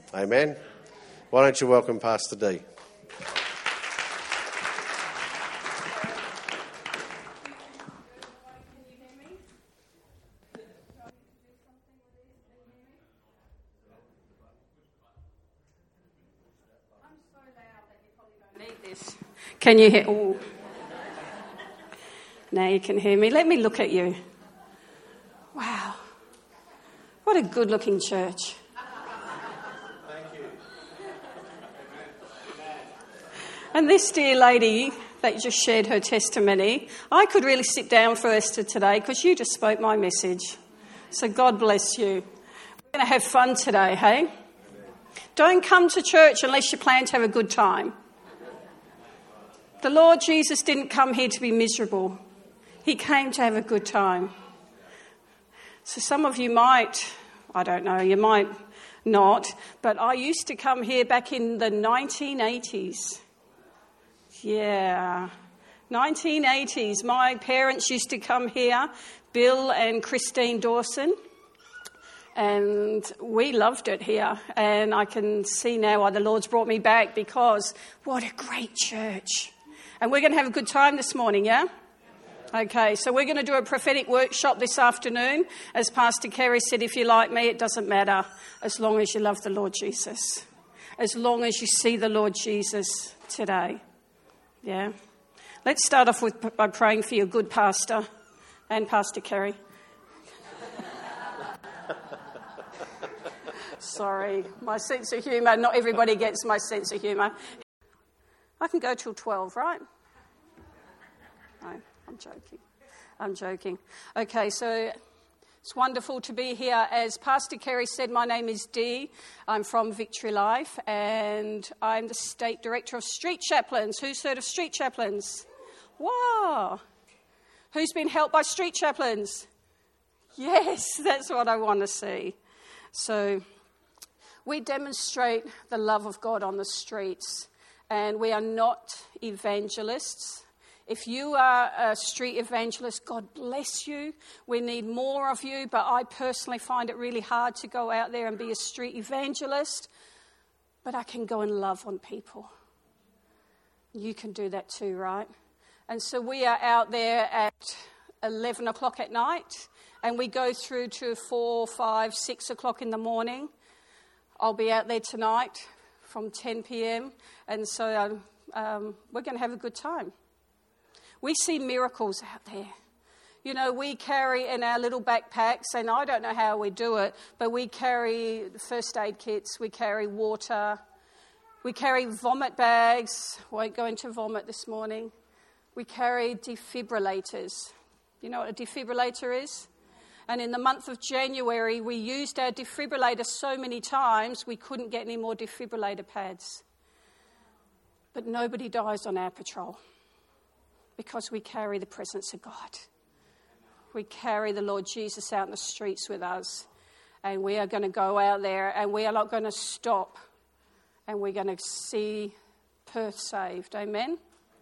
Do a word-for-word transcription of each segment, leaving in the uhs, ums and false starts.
Amen. Why don't you welcome Pastor D? Can you hear? Ooh. Now you can hear me. Let me look at you. Wow. What a good-looking church. Thank you. And this dear lady that just shared her testimony, I could really sit down for Esther today because you just spoke my message. So God bless you. We're going to have fun today, hey? Don't come to church unless you plan to have a good time. The Lord Jesus didn't come here to be miserable. He came to have a good time. So some of you might, I don't know, you might not, but I used to come here back in the nineteen eighties. Yeah, nineteen eighties. My parents used to come here, Bill and Christine Dawson, and we loved it here. And I can see now why the Lord's brought me back, because what a great church. And we're going to have a good time this morning, yeah? Okay, so we're going to do a prophetic workshop this afternoon. As Pastor Kerry said, if you like me, it doesn't matter, as long as you love the Lord Jesus. As long as you see the Lord Jesus today. Yeah? Let's start off with by praying for your good pastor and Pastor Kerry. Sorry, my sense of humour. Not everybody gets my sense of humour. I can go till twelve, right? No, I'm joking. I'm joking. Okay, so it's wonderful to be here. As Pastor Kerry said, my name is Dee. I'm from Victory Life, and I'm the State Director of Street Chaplains. Who's heard of Street Chaplains? Wow. Who's been helped by Street Chaplains? Yes, that's what I want to see. So we demonstrate the love of God on the streets. And we are not evangelists. If you are a street evangelist, God bless you. We need more of you. But I personally find it really hard to go out there and be a street evangelist. But I can go and love on people. You can do that too, right? And so we are out there at eleven o'clock at night. And we go through to four, five, six o'clock in the morning. I'll be out there tonight from ten p.m. And so um, um, we're going to have a good time. We see miracles out there. You know, we carry in our little backpacks, and I don't know how we do it, but we carry first aid kits, we carry water, we carry vomit bags. Won't go into vomit this morning. We carry defibrillators. You know what a defibrillator is? And in the month of January, we used our defibrillator so many times, we couldn't get any more defibrillator pads. But nobody dies on our patrol because we carry the presence of God. We carry the Lord Jesus out in the streets with us. And we are going to go out there, and we are not going to stop. And we're going to see Perth saved. Amen?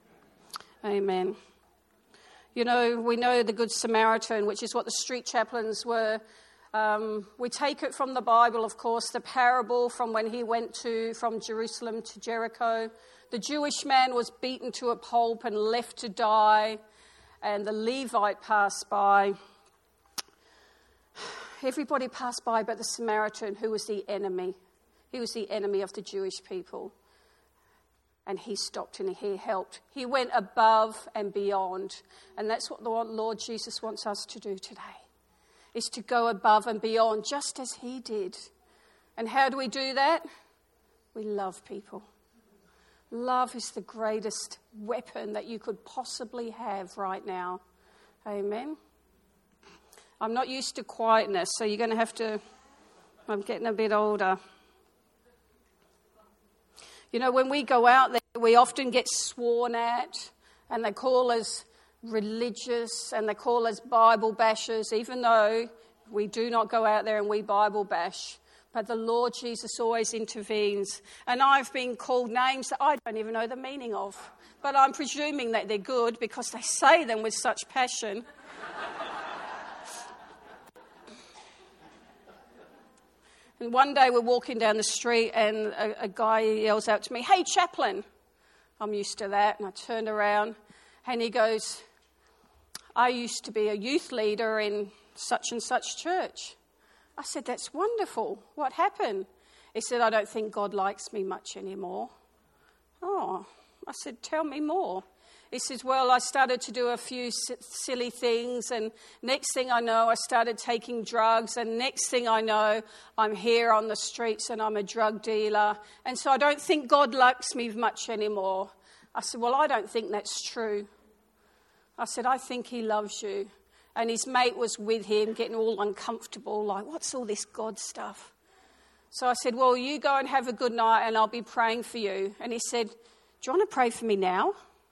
Amen. You know, we know the Good Samaritan, which is what the street chaplains were. Um, we take it from the Bible, of course, the parable from when he went to from Jerusalem to Jericho. The Jewish man was beaten to a pulp and left to die, and the Levite passed by. Everybody passed by but the Samaritan, who was the enemy. He was the enemy of the Jewish people. And he stopped and he helped. He went above and beyond. And that's what the Lord Jesus wants us to do today, is to go above and beyond just as he did. And how do we do that? We love people. Love is the greatest weapon that you could possibly have right now. Amen. I'm not used to quietness, so you're going to have to... I'm getting a bit older. You know, when we go out there, we often get sworn at, and they call us religious, and they call us Bible bashers, even though we do not go out there and we Bible bash. But the Lord Jesus always intervenes. And I've been called names that I don't even know the meaning of. But I'm presuming that they're good because they say them with such passion. And one day we're walking down the street and a, a guy yells out to me, "Hey, chaplain." I'm used to that. And I turned around and he goes, "I used to be a youth leader in such and such church." I said, "That's wonderful. What happened?" He said, "I don't think God likes me much anymore." Oh, I said, "Tell me more." He says, "Well, I started to do a few s- silly things, and next thing I know, I started taking drugs, and next thing I know, I'm here on the streets and I'm a drug dealer, and so I don't think God likes me much anymore." I said, "Well, I don't think that's true." I said, "I think he loves you." And his mate was with him, getting all uncomfortable, like, "What's all this God stuff?" So I said, "Well, you go and have a good night and I'll be praying for you." And he said, "Do you want to pray for me now?"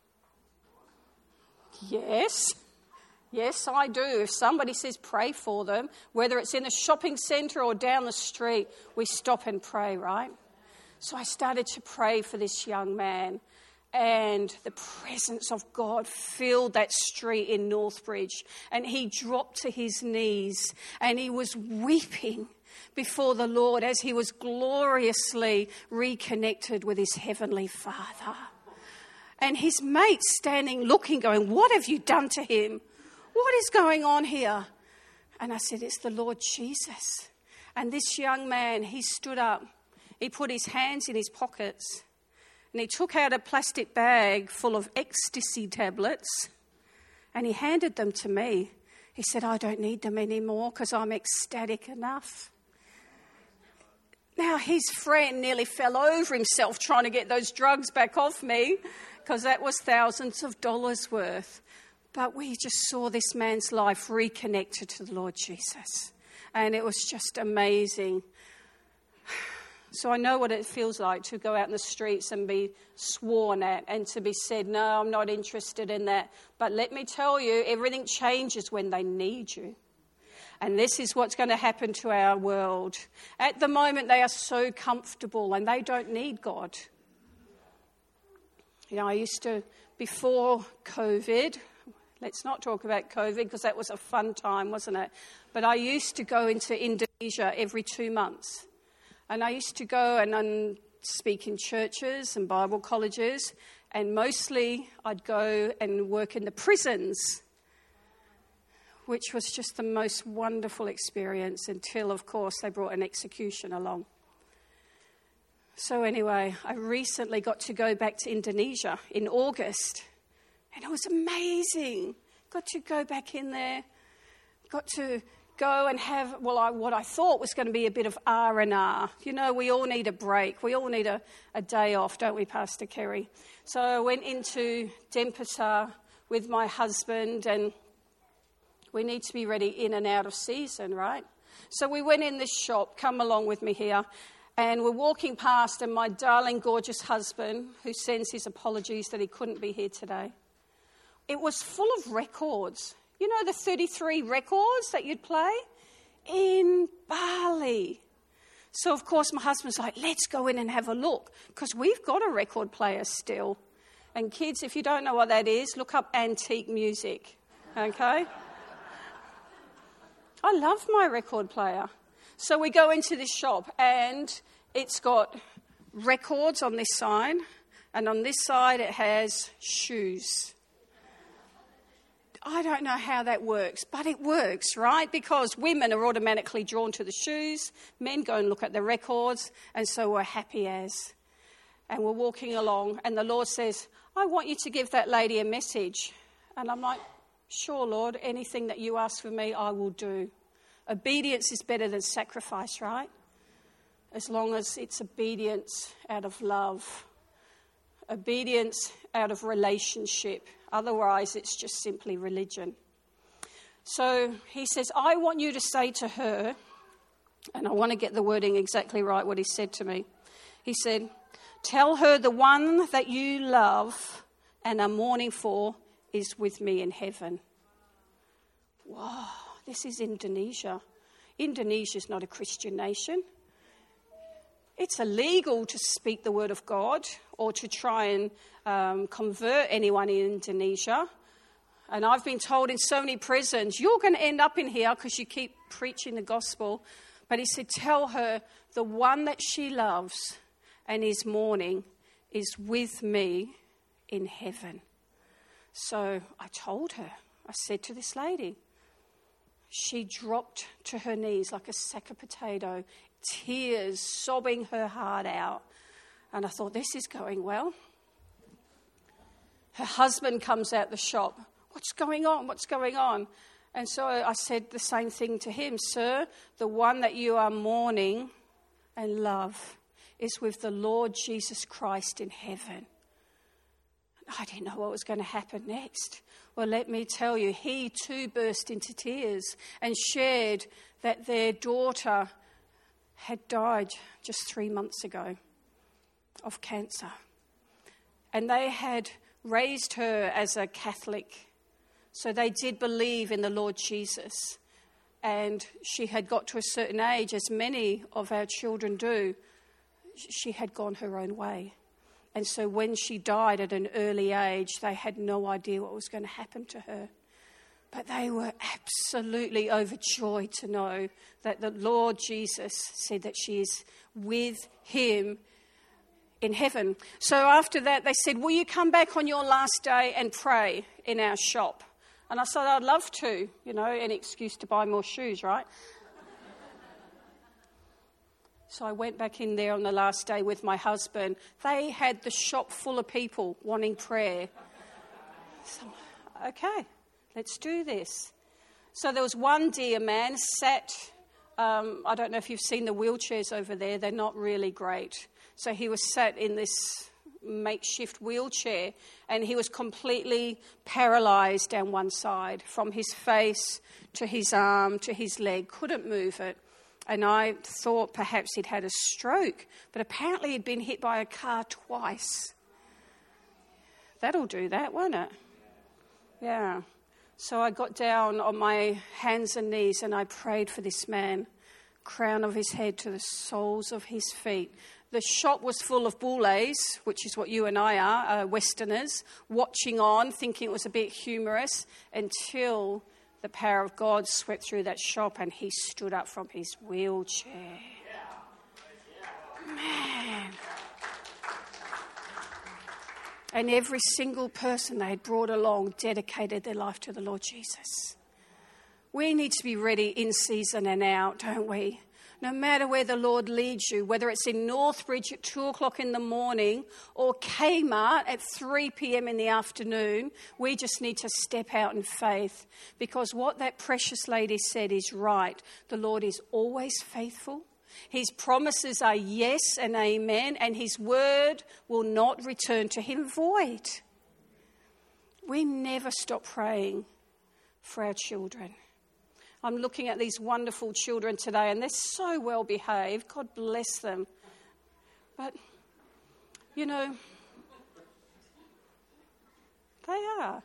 Yes. Yes, I do. If somebody says pray for them, whether it's in a shopping centre or down the street, we stop and pray, right? So I started to pray for this young man, and the presence of God filled that street in Northbridge, and he dropped to his knees and he was weeping before the Lord as he was gloriously reconnected with his heavenly Father. And his mate standing looking, going, "What have you done to him? What is going on here?" And I said, "It's the Lord Jesus." And this young man, he stood up. He put his hands in his pockets and he took out a plastic bag full of ecstasy tablets and he handed them to me. He said, "I don't need them anymore because I'm ecstatic enough." Now, his friend nearly fell over himself trying to get those drugs back off me, because that was thousands of dollars worth. But we just saw this man's life reconnected to the Lord Jesus. And it was just amazing. So I know what it feels like to go out in the streets and be sworn at and to be said, "No, I'm not interested in that." But let me tell you, everything changes when they need you. And this is what's going to happen to our world. At the moment, they are so comfortable and they don't need God. You know, I used to, before COVID, let's not talk about COVID because that was a fun time, wasn't it? But I used to go into Indonesia every two months. And I used to go and um, speak in churches and Bible colleges. And mostly I'd go and work in the prisons, which was just the most wonderful experience until, of course, they brought an execution along. So anyway, I recently got to go back to Indonesia in August, and it was amazing. Got to go back in there, got to go and have, well, I, what I thought was going to be a bit of R and R. You know, we all need a break. We all need a, a day off, don't we, Pastor Kerry? So I went into Denpasar with my husband, and we need to be ready in and out of season, right? So we went in this shop, come along with me here, and we're walking past, and my darling, gorgeous husband, who sends his apologies that he couldn't be here today, it was full of records. You know the thirty-three records that you'd play? In Bali. So, of course, my husband's like, "Let's go in and have a look," because we've got a record player still. And kids, if you don't know what that is, look up antique music, okay? I love my record player. So we go into this shop, and it's got records on this side, and on this side it has shoes. I don't know how that works, but it works, right? Because women are automatically drawn to the shoes, men go and look at the records, and so we're happy as. And we're walking along, and the Lord says, "I want you to give that lady a message." And I'm like, "Sure, Lord, anything that you ask for me, I will do." Obedience is better than sacrifice, right? As long as it's obedience out of love. Obedience out of relationship. Otherwise, it's just simply religion. So he says, "I want you to say to her," and I want to get the wording exactly right, what he said to me. He said, "Tell her the one that you love and are mourning for is with me in heaven." Wow. This is Indonesia. Indonesia is not a Christian nation. It's illegal to speak the word of God or to try and um, convert anyone in Indonesia. And I've been told in so many prisons, "You're going to end up in here because you keep preaching the gospel." But he said, tell her the one that she loves and is mourning is with me in heaven. So I told her, I said to this lady, she dropped to her knees like a sack of potato, tears sobbing her heart out. And I thought, this is going well. Her husband comes out the shop. What's going on? What's going on? And so I said the same thing to him. Sir, the one that you are mourning and love is with the Lord Jesus Christ in heaven. I didn't know what was going to happen next. Well, let me tell you, he too burst into tears and shared that their daughter had died just three months ago of cancer. And they had raised her as a Catholic. So they did believe in the Lord Jesus. And she had got to a certain age, as many of our children do, she had gone her own way. And so when she died at an early age, they had no idea what was going to happen to her. But they were absolutely overjoyed to know that the Lord Jesus said that she is with him in heaven. So after that, they said, will you come back on your last day and pray in our shop? And I said, I'd love to, you know, an excuse to buy more shoes, right? So I went back in there on the last day with my husband. They had the shop full of people wanting prayer. So, okay, let's do this. So there was one dear man sat, um, I don't know if you've seen the wheelchairs over there, they're not really great. So he was sat in this makeshift wheelchair and he was completely paralysed down one side, from his face to his arm to his leg, couldn't move it. And I thought perhaps he'd had a stroke, but apparently he'd been hit by a car twice. That'll do that, won't it? Yeah. So I got down on my hands and knees and I prayed for this man, crown of his head to the soles of his feet. The shop was full of boulets, which is what you and I are, uh, Westerners, watching on, thinking it was a bit humorous, until the power of God swept through that shop and he stood up from his wheelchair. Man. And every single person they had brought along dedicated their life to the Lord Jesus. We need to be ready in season and out, don't we? No matter where the Lord leads you, whether it's in Northbridge at two o'clock in the morning or Kmart at three p.m. in the afternoon, we just need to step out in faith, because what that precious lady said is right. The Lord is always faithful. His promises are yes and amen, and his word will not return to him void. We never stop praying for our children. I'm looking at these wonderful children today, and they're so well behaved. God bless them. But, you know, they are.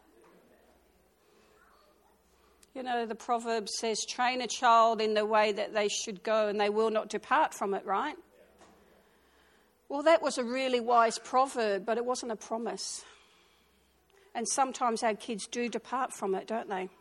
You know, the proverb says, train a child in the way that they should go, and they will not depart from it, right? Well, that was a really wise proverb, but it wasn't a promise. And sometimes our kids do depart from it, don't they?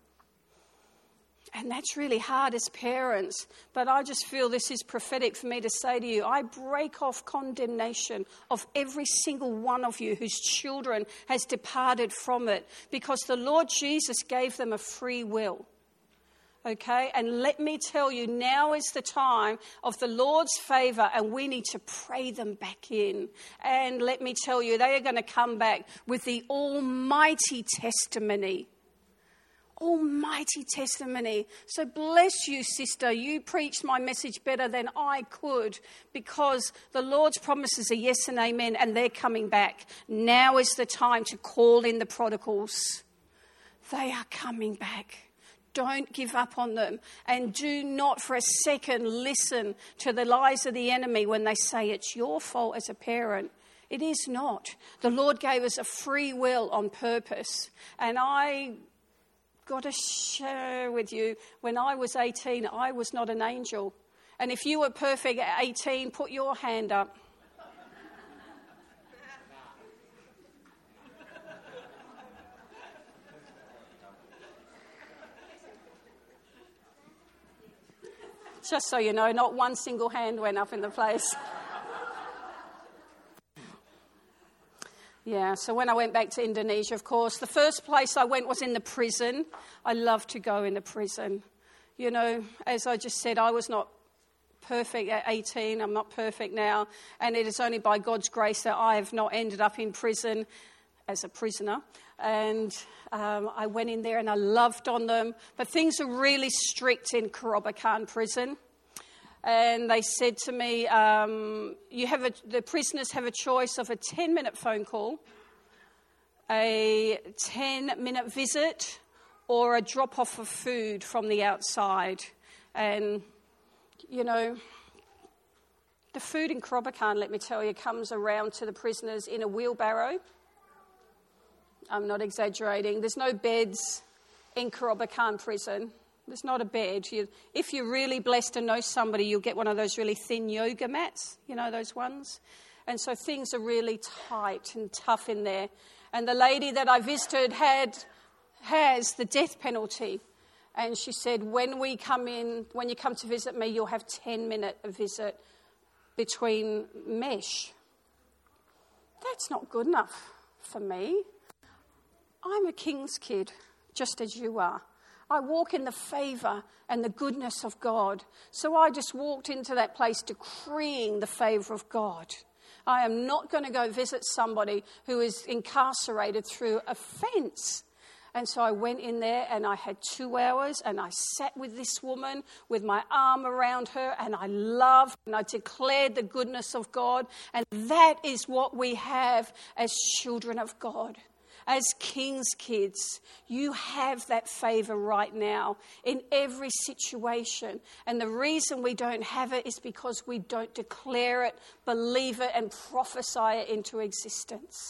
And that's really hard as parents. But I just feel this is prophetic for me to say to you, I break off condemnation of every single one of you whose children has departed from it, because the Lord Jesus gave them a free will. Okay? And let me tell you, now is the time of the Lord's favour, and we need to pray them back in. And let me tell you, they are going to come back with the almighty testimony. Almighty testimony. So bless you, sister. You preached my message better than I could, because the Lord's promises are yes and amen, and they're coming back. Now is the time to call in the prodigals. They are coming back. Don't give up on them, and do not for a second listen to the lies of the enemy when they say it's your fault as a parent. It is not. The Lord gave us a free will on purpose, and I got to share with you, when I was eighteen, I was not an angel. And if you were perfect at eighteen, put your hand up. Just so you know, not one single hand went up in the place. Yeah, so when I went back to Indonesia, of course, the first place I went was in the prison. I love to go in the prison. You know, as I just said, I was not perfect at eighteen. I'm not perfect now. And it is only by God's grace that I have not ended up in prison as a prisoner. And um, I went in there and I loved on them. But things are really strict in Kerobokan prison. And they said to me, um, "You have a, the prisoners have a choice of a ten-minute phone call, a ten-minute visit, or a drop-off of food from the outside." And, you know, the food in Kerobokan, let me tell you, comes around to the prisoners in a wheelbarrow. I'm not exaggerating. There's no beds in Kerobokan prison. There's not a bed. You, if you're really blessed to know somebody, you'll get one of those really thin yoga mats, you know, those ones. And so things are really tight and tough in there. And the lady that I visited had has the death penalty. And she said, when we come in, when you come to visit me, you'll have ten-minute visit between mesh. That's not good enough for me. I'm a king's kid, just as you are. I walk in the favour and the goodness of God. So I just walked into that place decreeing the favour of God. I am not going to go visit somebody who is incarcerated through offence. And so I went in there and I had two hours and I sat with this woman with my arm around her and I loved and I declared the goodness of God. And that is what we have as children of God. As king's kids, you have that favour right now in every situation. And the reason we don't have it is because we don't declare it, believe it, and prophesy it into existence.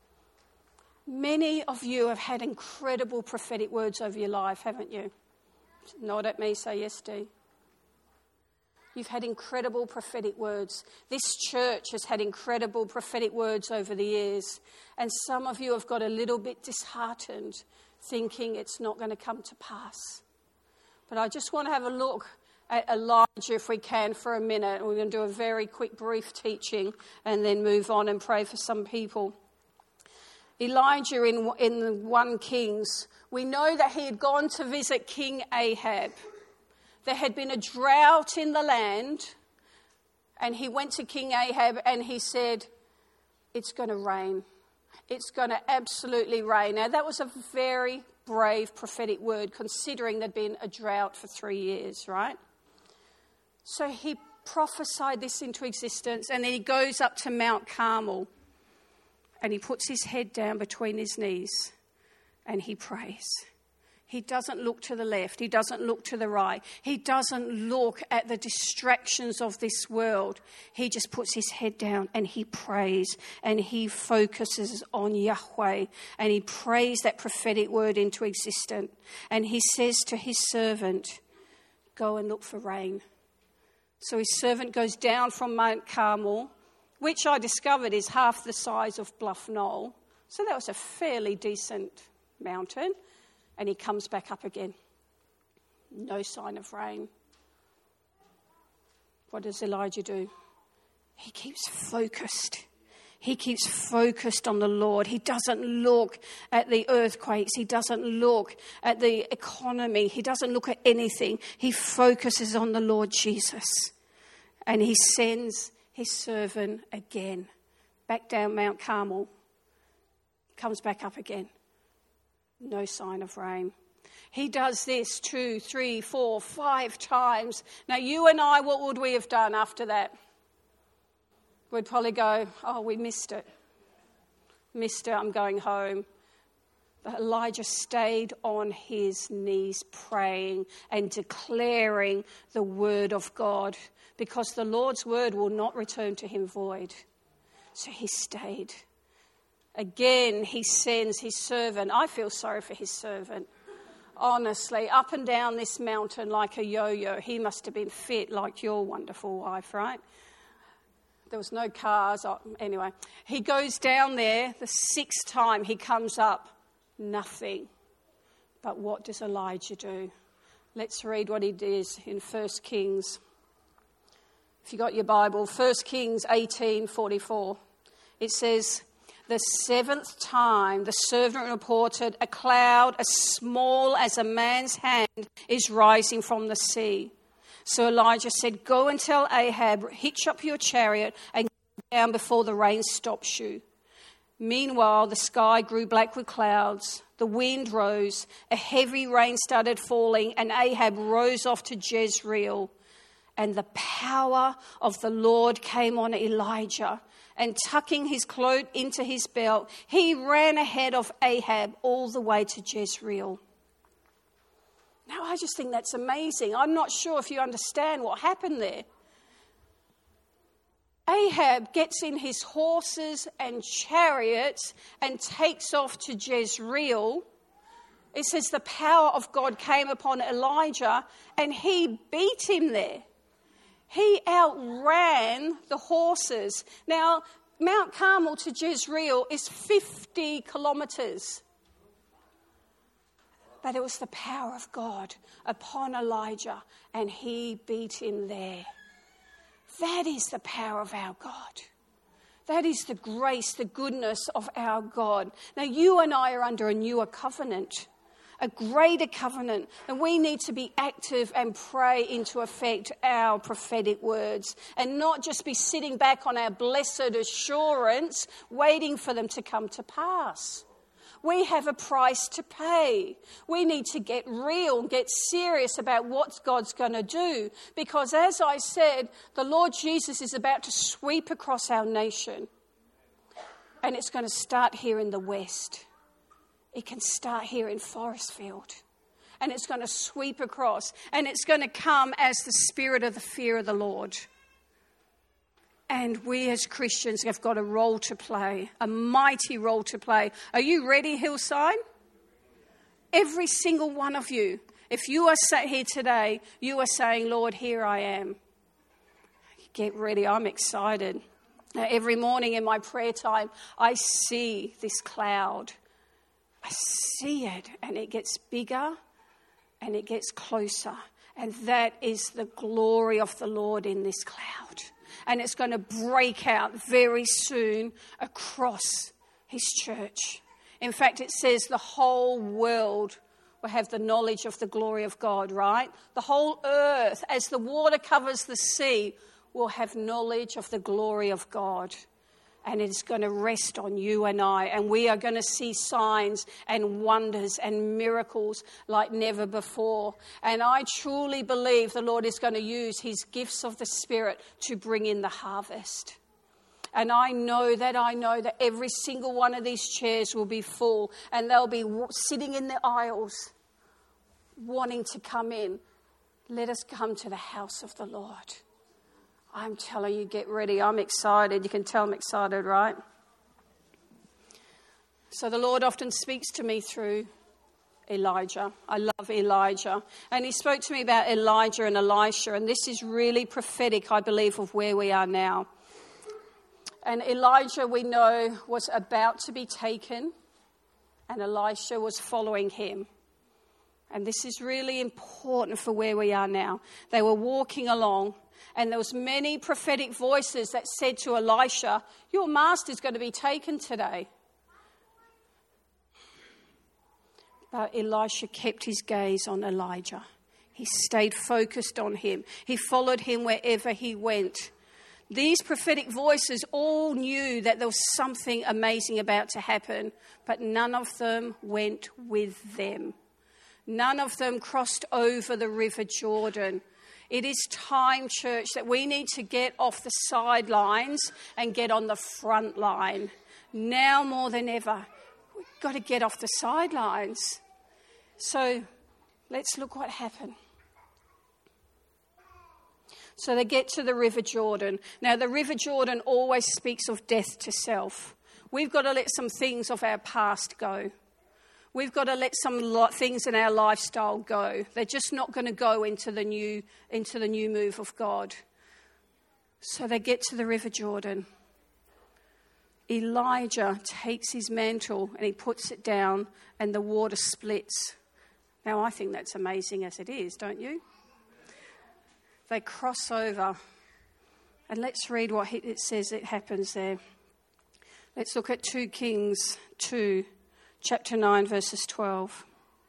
Many of you have had incredible prophetic words over your life, haven't you? Nod at me, say yes, Dee. You've had incredible prophetic words. This church has had incredible prophetic words over the years. And some of you have got a little bit disheartened, thinking it's not going to come to pass. But I just want to have a look at Elijah, if we can, for a minute. We're going to do a very quick, brief teaching and then move on and pray for some people. Elijah in, in First Kings, we know that he had gone to visit King Ahab. There had been a drought in the land, and he went to King Ahab and he said, it's going to rain. It's going to absolutely rain. Now, that was a very brave prophetic word, considering there'd been a drought for three years, right? So he prophesied this into existence, and then he goes up to Mount Carmel, and he puts his head down between his knees, and he prays. He doesn't look to the left. He doesn't look to the right. He doesn't look at the distractions of this world. He just puts his head down and he prays and he focuses on Yahweh and he prays that prophetic word into existence. And he says to his servant, go and look for rain. So his servant goes down from Mount Carmel, which I discovered is half the size of Bluff Knoll. So that was a fairly decent mountain. And he comes back up again. No sign of rain. What does Elijah do? He keeps focused. He keeps focused on the Lord. He doesn't look at the earthquakes. He doesn't look at the economy. He doesn't look at anything. He focuses on the Lord Jesus. And he sends his servant again. Back down Mount Carmel. Comes back up again. No sign of rain. He does this two, three, four, five times. Now, you and I, what would we have done after that? We'd probably go, oh, we missed it. Missed it, I'm going home. But Elijah stayed on his knees praying and declaring the word of God, because the Lord's word will not return to him void. So he stayed. Again, he sends his servant. I feel sorry for his servant. Honestly, up and down this mountain like a yo-yo. He must have been fit like your wonderful wife, right? There was no cars. Oh, anyway, he goes down there. The sixth time he comes up, nothing. But what does Elijah do? Let's read what he does in First Kings. If you got your Bible, First Kings eighteen forty-four, it says, the seventh time the servant reported, a cloud as small as a man's hand is rising from the sea. So Elijah said, go and tell Ahab, hitch up your chariot and go down before the rain stops you. Meanwhile, the sky grew black with clouds. The wind rose. A heavy rain started falling, and Ahab rose off to Jezreel. And the power of the Lord came on Elijah, and tucking his cloak into his belt, he ran ahead of Ahab all the way to Jezreel. Now, I just think that's amazing. I'm not sure if you understand what happened there. Ahab gets in his horses and chariots and takes off to Jezreel. It says the power of God came upon Elijah, and he beat him there. He outran the horses. Now, Mount Carmel to Jezreel is fifty kilometres. But it was the power of God upon Elijah, and he beat him there. That is the power of our God. That is the grace, the goodness of our God. Now, you and I are under a newer covenant, a greater covenant, and we need to be active and pray into effect our prophetic words and not just be sitting back on our blessed assurance waiting for them to come to pass. We have a price to pay. We need to get real and get serious about what God's going to do, because as I said, the Lord Jesus is about to sweep across our nation, and it's going to start here in the west. It can start here in Forestfield, and it's going to sweep across, and it's going to come as the spirit of the fear of the Lord. And we as Christians have got a role to play, a mighty role to play. Are you ready, Hillside? Every single one of you. If you are sat here today, you are saying, Lord, here I am. Get ready, I'm excited. Now, every morning in my prayer time, I see this cloud. I see it, and it gets bigger, and it gets closer. And that is the glory of the Lord in this cloud. And it's going to break out very soon across his church. In fact, it says the whole world will have the knowledge of the glory of God, right? The whole earth, as the water covers the sea, will have knowledge of the glory of God. And it's going to rest on you and I. And we are going to see signs and wonders and miracles like never before. And I truly believe the Lord is going to use his gifts of the Spirit to bring in the harvest. And I know that I know that every single one of these chairs will be full. And they'll be sitting in the aisles wanting to come in. Let us come to the house of the Lord. I'm telling you, get ready. I'm excited. You can tell I'm excited, right? So the Lord often speaks to me through Elijah. I love Elijah. And he spoke to me about Elijah and Elisha. And this is really prophetic, I believe, of where we are now. And Elijah, we know, was about to be taken. And Elisha was following him. And this is really important for where we are now. They were walking along. And there was many prophetic voices that said to Elisha, your master's going to be taken today. But Elisha kept his gaze on Elijah. He stayed focused on him. He followed him wherever he went. These prophetic voices all knew that there was something amazing about to happen, but none of them went with them. None of them crossed over the River Jordan. It is time, church, that we need to get off the sidelines and get on the front line. Now more than ever, we've got to get off the sidelines. So let's look what happened. So they get to the River Jordan. Now, the River Jordan always speaks of death to self. We've got to let some things of our past go. We've got to let some things in our lifestyle go. They're just not going to go into the new into the new move of God. So they get to the River Jordan. Elijah takes his mantle and he puts it down and the water splits. Now, I think that's amazing as it is, don't you? They cross over And let's read what it says it happens there. Let's look at Second Kings two, chapter nine, verses twelve.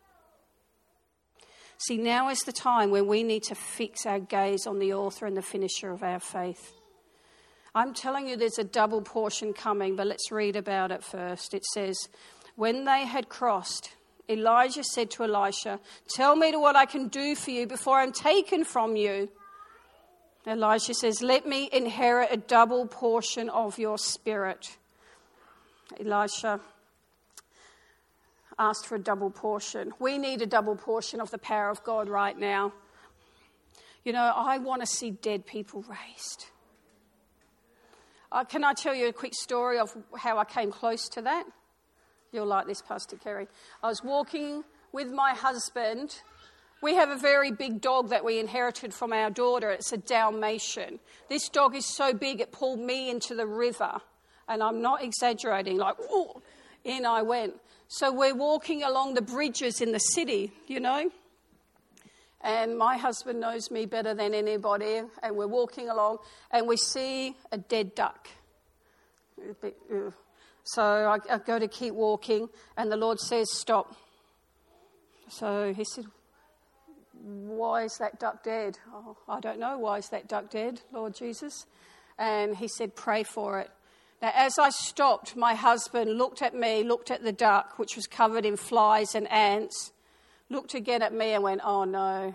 See, now is the time when we need to fix our gaze on the author and the finisher of our faith. I'm telling you there's a double portion coming, but let's read about it first. It says, when they had crossed, Elijah said to Elisha, tell me to what I can do for you before I'm taken from you. Elisha says, let me inherit a double portion of your spirit. Elisha asked for a double portion. We need a double portion of the power of God right now. You know, I want to see dead people raised. Uh, can I tell you a quick story of how I came close to that? You'll like this, Pastor Kerry. I was walking with my husband. We have a very big dog that we inherited from our daughter. It's a Dalmatian. This dog is so big it pulled me into the river. And I'm not exaggerating, like, ooh, in I went. So we're walking along the bridges in the city, you know. And my husband knows me better than anybody. And we're walking along and we see a dead duck. A bit, uh. So I, I go to keep walking and the Lord says, stop. So he said, why is that duck dead? Oh, I don't know. Why is that duck dead, Lord Jesus? And he said, pray for it. Now, as I stopped, my husband looked at me, looked at the duck, which was covered in flies and ants, looked again at me and went, oh, no.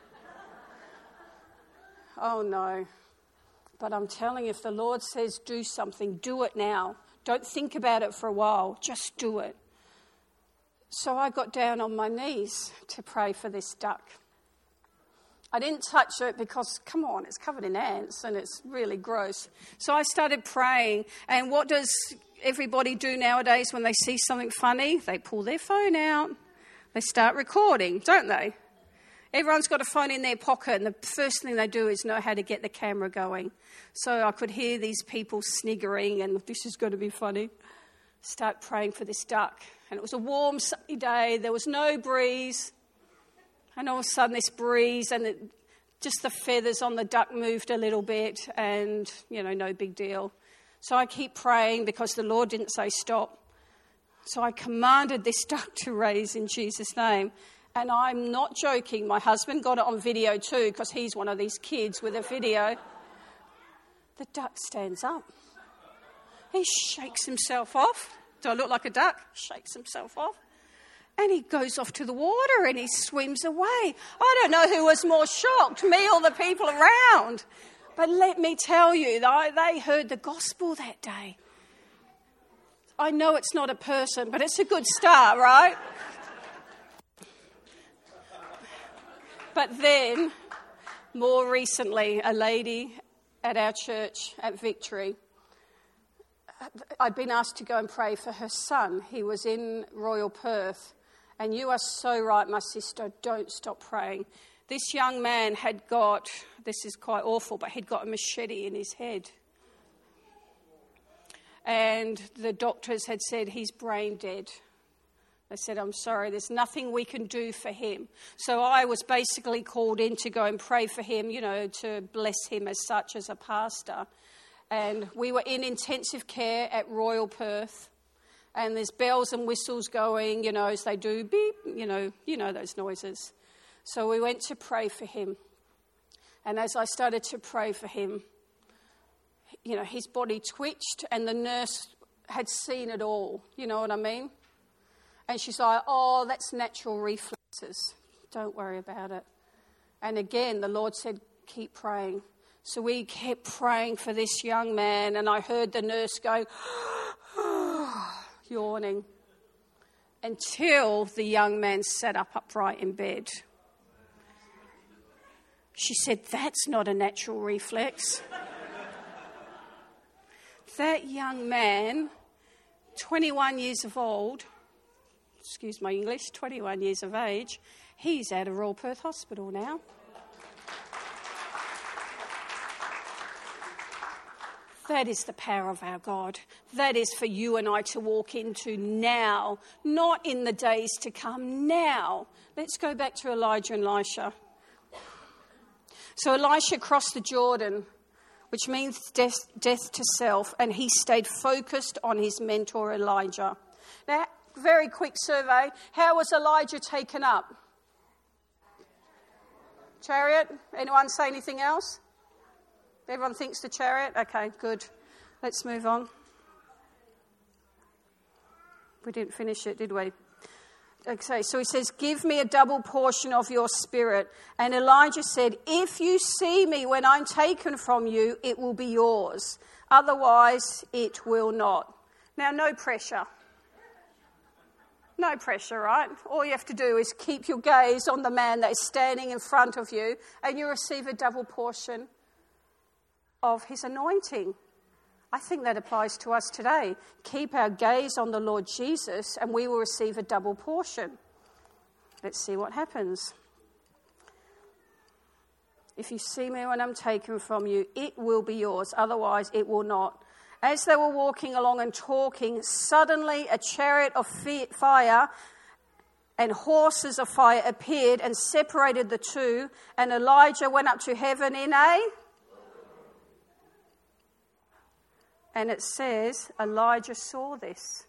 Oh, no. But I'm telling you, if the Lord says do something, do it now. Don't think about it for a while. Just do it. So I got down on my knees to pray for this duck. I didn't touch it because, come on, it's covered in ants and it's really gross. So I started praying. And what does everybody do nowadays when they see something funny? They pull their phone out. They start recording, don't they? Everyone's got a phone in their pocket and the first thing they do is know how to get the camera going. So I could hear these people sniggering and this is going to be funny. Start praying for this duck. And it was a warm, sunny day. There was no breeze. And all of a sudden this breeze and it, just the feathers on the duck moved a little bit and, you know, no big deal. So I keep praying because the Lord didn't say stop. So I commanded this duck to raise in Jesus' name. And I'm not joking. My husband got it on video too because he's one of these kids with a video. The duck stands up. He shakes himself off. Do I look like a duck? Shakes himself off. And he goes off to the water and he swims away. I don't know who was more shocked, me or the people around. But let me tell you, they heard the gospel that day. I know it's not a person, but it's a good start, right? But then, more recently, a lady at our church at Victory, I'd been asked to go and pray for her son. He was in Royal Perth. And you are so right, my sister, don't stop praying. This young man had got, this is quite awful, but he'd got a machete in his head. And the doctors had said he's brain dead. They said, I'm sorry, there's nothing we can do for him. So I was basically called in to go and pray for him, you know, to bless him as such as a pastor. And we were in intensive care at Royal Perth. And there's bells and whistles going, you know, as they do beep, you know, you know those noises. So we went to pray for him. And as I started to pray for him, you know, his body twitched and the nurse had seen it all, you know what I mean? And she's like, oh, that's natural reflexes. Don't worry about it. And again, the Lord said, keep praying. So we kept praying for this young man and I heard the nurse go, yawning, until the young man sat up upright in bed. She said, that's not a natural reflex. That young man, twenty-one years of old, excuse my English, twenty-one years of age, he's out of Royal Perth Hospital now. That is the power of our God. That is for you and I to walk into now, not in the days to come, now. Let's go back to Elijah and Elisha. So Elisha crossed the Jordan which means death, death to self, and he stayed focused on his mentor Elijah. Now, very quick survey. How was Elijah taken up? Chariot? Anyone say anything else? Everyone thinks the chariot? Okay, good. Let's move on. We didn't finish it, did we? Okay, so he says, give me a double portion of your spirit. And Elijah said, if you see me when I'm taken from you, it will be yours. Otherwise, it will not. Now, no pressure. No pressure, right? All you have to do is keep your gaze on the man that is standing in front of you, and you receive a double portion of his anointing. I think that applies to us today. Keep our gaze on the Lord Jesus and we will receive a double portion. Let's see what happens. If you see me when I'm taken from you, it will be yours. Otherwise, it will not. As they were walking along and talking, suddenly a chariot of fire and horses of fire appeared and separated the two. And Elijah went up to heaven in a... And it says, Elijah saw this.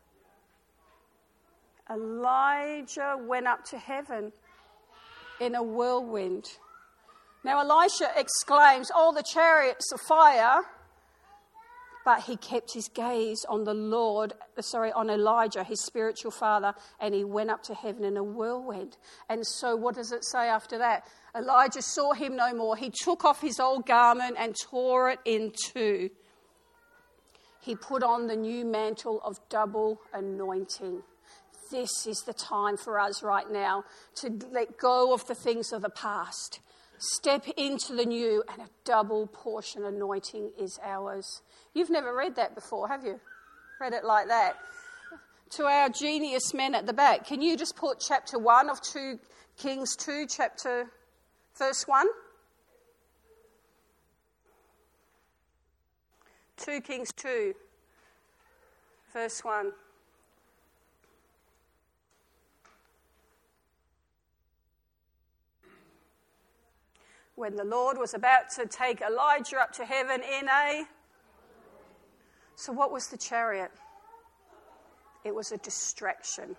Elijah went up to heaven in a whirlwind. Now Elisha exclaims, oh, the chariots of fire. But he kept his gaze on the Lord, sorry, on Elijah, his spiritual father, and he went up to heaven in a whirlwind. And so what does it say after that? Elijah saw him no more. He took off his old garment and tore it in two. He put on the new mantle of double anointing. This is the time for us right now to let go of the things of the past. Step into the new, and a double portion anointing is ours. You've never read that before, have you? Read it like that. To our genius men at the back, can you just put chapter one of two Kings two, chapter verse one? two Kings two, verse one. When the Lord was about to take Elijah up to heaven in a... So what was the chariot? It was a distraction.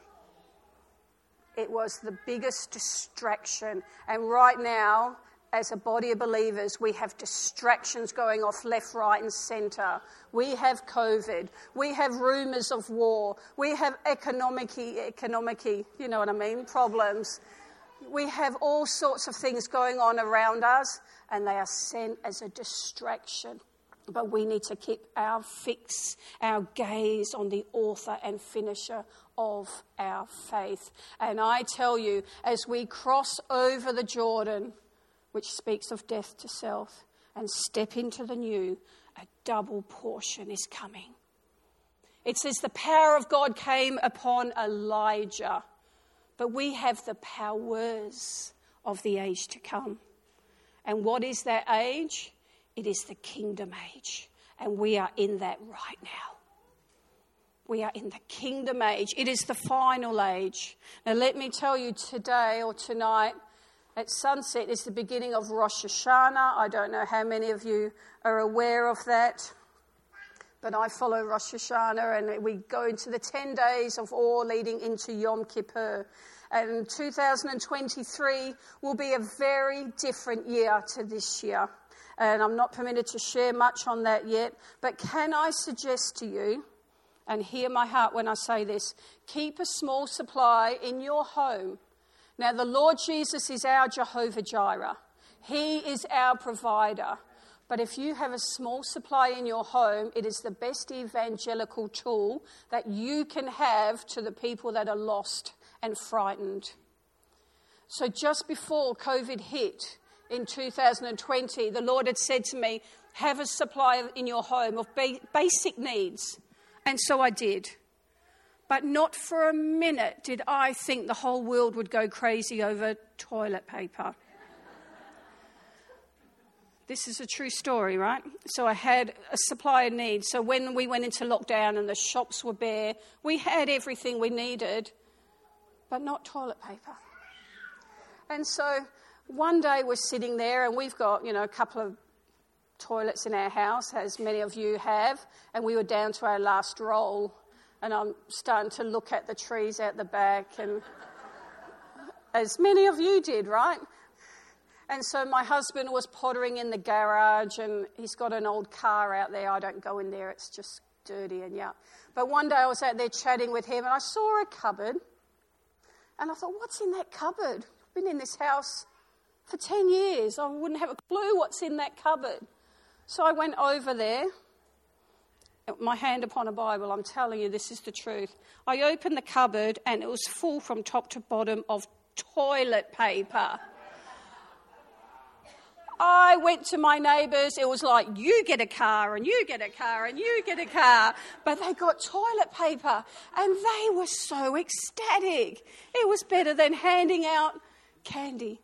It was the biggest distraction. And right now, as a body of believers, we have distractions going off left, right and centre. We have COVID. We have rumours of war. We have economic-y, economic-y, you know what I mean, problems. We have all sorts of things going on around us, and they are sent as a distraction. But we need to keep our fix, our gaze on the author and finisher of our faith. And I tell you, as we cross over the Jordan, which speaks of death to self, and step into the new, a double portion is coming. It says the power of God came upon Elijah, but we have the powers of the age to come. And what is that age? It is the kingdom age, and we are in that right now. We are in the kingdom age. It is the final age. Now let me tell you, today or tonight, at sunset is the beginning of Rosh Hashanah. I don't know how many of you are aware of that, but I follow Rosh Hashanah, and we go into the ten days of awe leading into Yom Kippur. And two thousand twenty-three will be a very different year to this year. And I'm not permitted to share much on that yet, but can I suggest to you, and hear my heart when I say this, keep a small supply in your home. Now, the Lord Jesus is our Jehovah Jireh. He is our provider. But if you have a small supply in your home, it is the best evangelical tool that you can have to the people that are lost and frightened. So just before COVID hit in two thousand twenty, the Lord had said to me, have a supply in your home of ba- basic needs. And so I did. But not for a minute did I think the whole world would go crazy over toilet paper. This is a true story, right? So I had a supply of needs. So when we went into lockdown and the shops were bare, we had everything we needed, but not toilet paper. And so one day we're sitting there and we've got, you know, a couple of toilets in our house, as many of you have, and we were down to our last roll, and I'm starting to look at the trees out the back, and as many of you did, right? And so my husband was pottering in the garage, and he's got an old car out there. I don't go in there, it's just dirty and yeah. But one day I was out there chatting with him, and I saw a cupboard, and I thought, what's in that cupboard? I've been in this house for ten years. I wouldn't have a clue what's in that cupboard. So I went over there, my hand upon a Bible, I'm telling you, this is the truth. I opened the cupboard, and it was full from top to bottom of toilet paper. I went to my neighbours. It was like, you get a car, and you get a car, and you get a car. But they got toilet paper, and they were so ecstatic. It was better than handing out candy.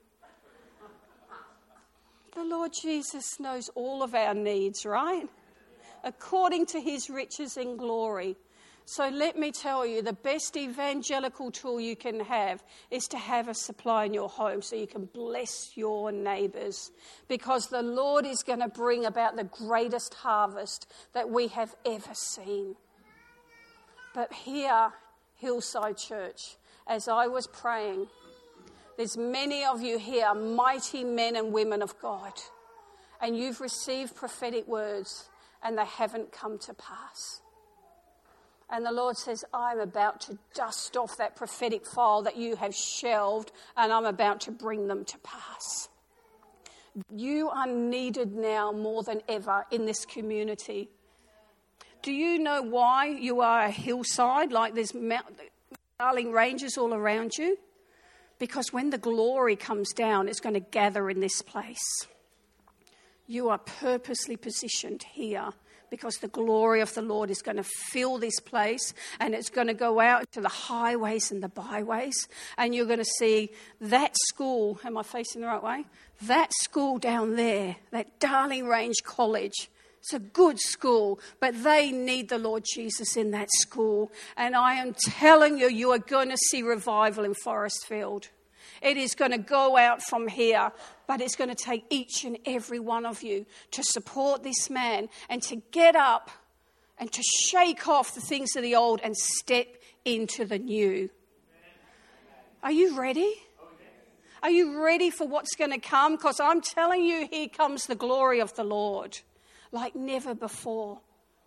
The Lord Jesus knows all of our needs, right? According to his riches in glory. So let me tell you, the best evangelical tool you can have is to have a supply in your home so you can bless your neighbours. Because the Lord is going to bring about the greatest harvest that we have ever seen. But here, Hillside Church, as I was praying, there's many of you here, mighty men and women of God, and you've received prophetic words and they haven't come to pass. And the Lord says, I'm about to dust off that prophetic file that you have shelved, and I'm about to bring them to pass. You are needed now more than ever in this community. Do you know why you are a hillside, like there's Mount, Darling Ranges all around you? Because when the glory comes down, it's going to gather in this place. You are purposely positioned here because the glory of the Lord is going to fill this place, and it's going to go out to the highways and the byways, and you're going to see that school. Am I facing the right way? That school down there, that Darling Range College. It's a good school, but they need the Lord Jesus in that school. And I am telling you, you are going to see revival in Forestfield. It is going to go out from here, but it's going to take each and every one of you to support this man and to get up and to shake off the things of the old and step into the new. Are you ready? Are you ready for what's going to come? Because I'm telling you, here comes the glory of the Lord like never before.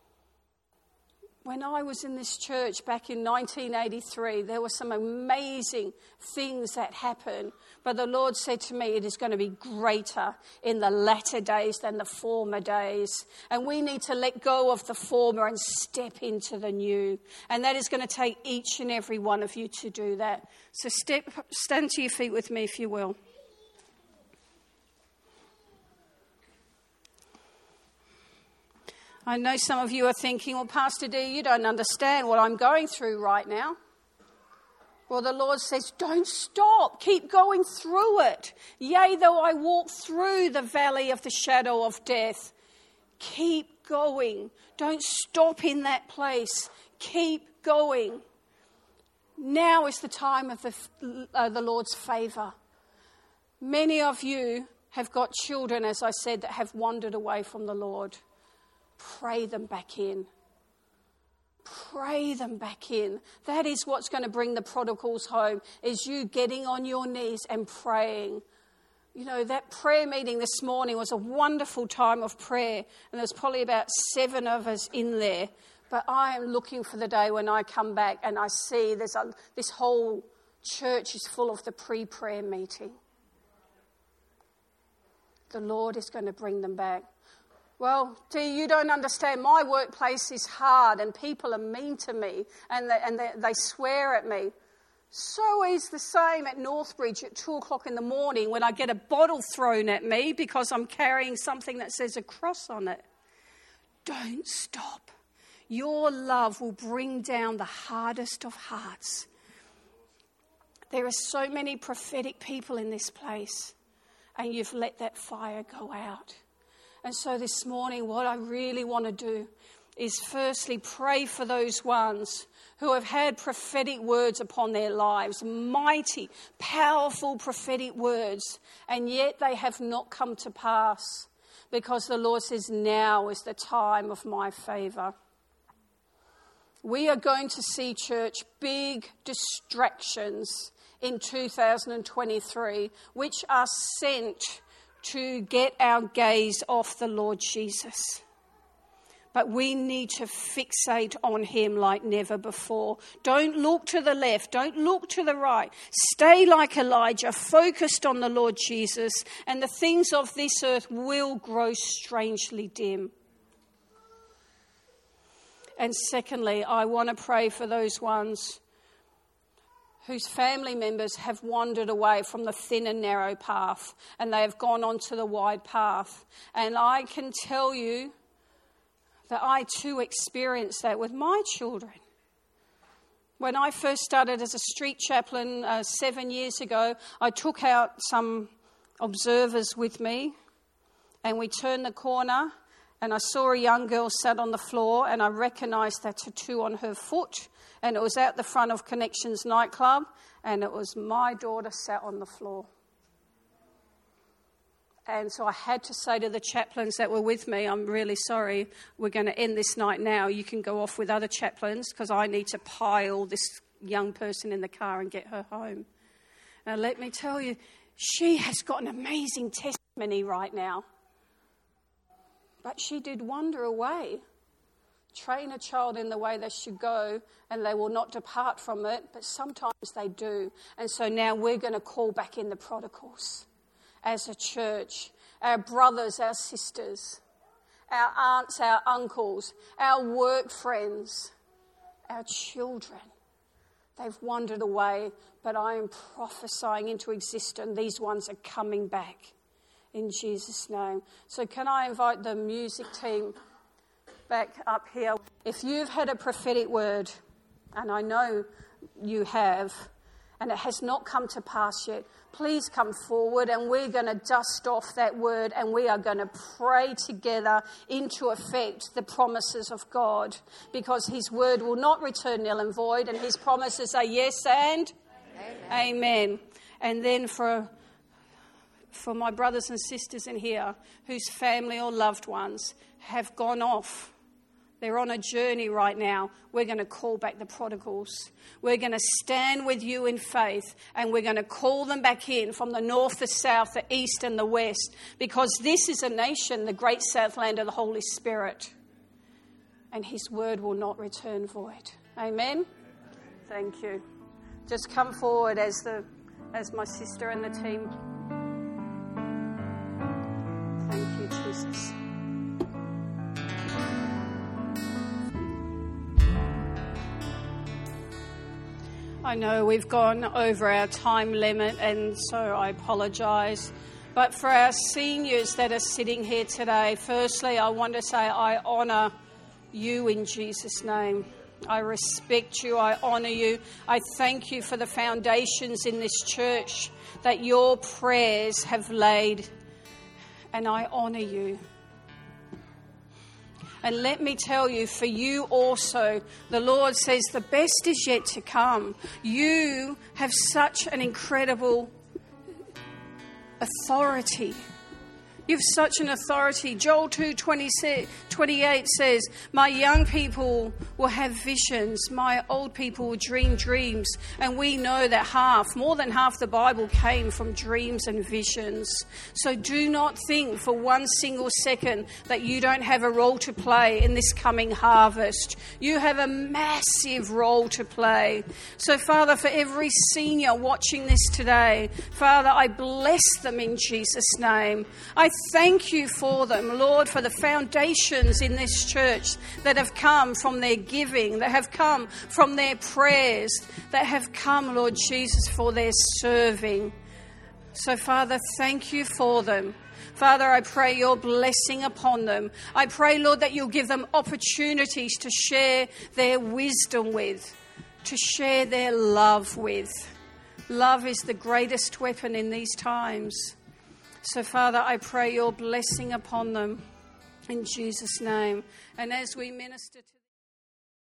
When I was in this church back in nineteen eighty-three, there were some amazing things that happened. But the Lord said to me, it is going to be greater in the latter days than the former days. And we need to let go of the former and step into the new. And that is going to take each and every one of you to do that. So step, stand to your feet with me, if you will. I know some of you are thinking, well, Pastor D, you don't understand what I'm going through right now. Well, the Lord says, don't stop. Keep going through it. Yea, though I walk through the valley of the shadow of death. Keep going. Don't stop in that place. Keep going. Now is the time of the, uh, the Lord's favour. Many of you have got children, as I said, that have wandered away from the Lord. Pray them back in. Pray them back in. That is what's going to bring the prodigals home, is you getting on your knees and praying. You know, that prayer meeting this morning was a wonderful time of prayer, and there's probably about seven of us in there. But I am looking for the day when I come back and I see there's a, this whole church is full of the pre-prayer meeting. The Lord is going to bring them back. Well, Dee, you don't understand. My workplace is hard and people are mean to me and they, and they, they swear at me. So is the same at Northbridge at two o'clock in the morning when I get a bottle thrown at me because I'm carrying something that says a cross on it. Don't stop. Your love will bring down the hardest of hearts. There are so many prophetic people in this place, and you've let that fire go out. And so this morning, what I really want to do is firstly pray for those ones who have had prophetic words upon their lives, mighty, powerful prophetic words, and yet they have not come to pass. because the Lord says now is the time of my favour. We are going to see, church, big distractions in two thousand twenty-three, which are sent to get our gaze off the Lord Jesus. But we need to fixate on him like never before. Don't look to the left. Don't look to the right. Stay like Elijah, focused on the Lord Jesus, and the things of this earth will grow strangely dim. And secondly, I want to pray for those ones whose family members have wandered away from the thin and narrow path, and they have gone onto the wide path. And I can tell you that I too experienced that with my children. When I first started as a street chaplain uh, seven years ago, I took out some observers with me, and we turned the corner, and I saw a young girl sat on the floor, and I recognised that tattoo on her foot, and it was out the front of Connections nightclub, and it was my daughter sat on the floor. And so I had to say to the chaplains that were with me, I'm really sorry, we're going to end this night now. You can go off with other chaplains because I need to pile this young person in the car and get her home. Now, let me tell you, she has got an amazing testimony right now. But she did wander away. Train a child in the way they should go and they will not depart from it, but sometimes they do. And so now we're going to call back in the prodigals. As a church, our brothers, our sisters, our aunts, our uncles, our work friends, our children. They've wandered away, but I am prophesying into existence. These ones are coming back in Jesus' name. So can I invite the music team back up here? If you've had a prophetic word, and I know you have, and it has not come to pass yet, please come forward and we're going to dust off that word and we are going to pray together into effect the promises of God, because his word will not return nil and void, and his promises are yes and amen. Amen. And then for, for my brothers and sisters in here whose family or loved ones have gone off, they're on a journey right now, we're going to call back the prodigals. We're going to stand with you in faith, and we're going to call them back in from the north, the south, the east and the west, because this is a nation, the great southland of the Holy Spirit, and his word will not return void. Amen? Thank you. Just come forward as the as my sister and the team. Thank you, Jesus. I know we've gone over our time limit, and so I apologise. But for our seniors that are sitting here today, firstly, I want to say I honour you in Jesus' name. I respect you. I honour you. I thank you for the foundations in this church that your prayers have laid, and I honour you. And let me tell you, for you also, the Lord says the best is yet to come. You have such an incredible authority. You have such an authority. Joel two twenty-eight says, my young people will have visions. My old people will dream dreams. And we know that half, more than half the Bible came from dreams and visions. So do not think for one single second that you don't have a role to play in this coming harvest. You have a massive role to play. So Father, for every senior watching this today, Father, I bless them in Jesus' name. I thank you for them, Lord, for the foundations in this church that have come from their giving, that have come from their prayers, that have come, Lord Jesus, for their serving. So, Father, thank you for them. Father, I pray your blessing upon them. I pray, Lord, that you'll give them opportunities to share their wisdom with, to share their love with. Love is the greatest weapon in these times. So, Father, I pray your blessing upon them in Jesus' name. And as we minister to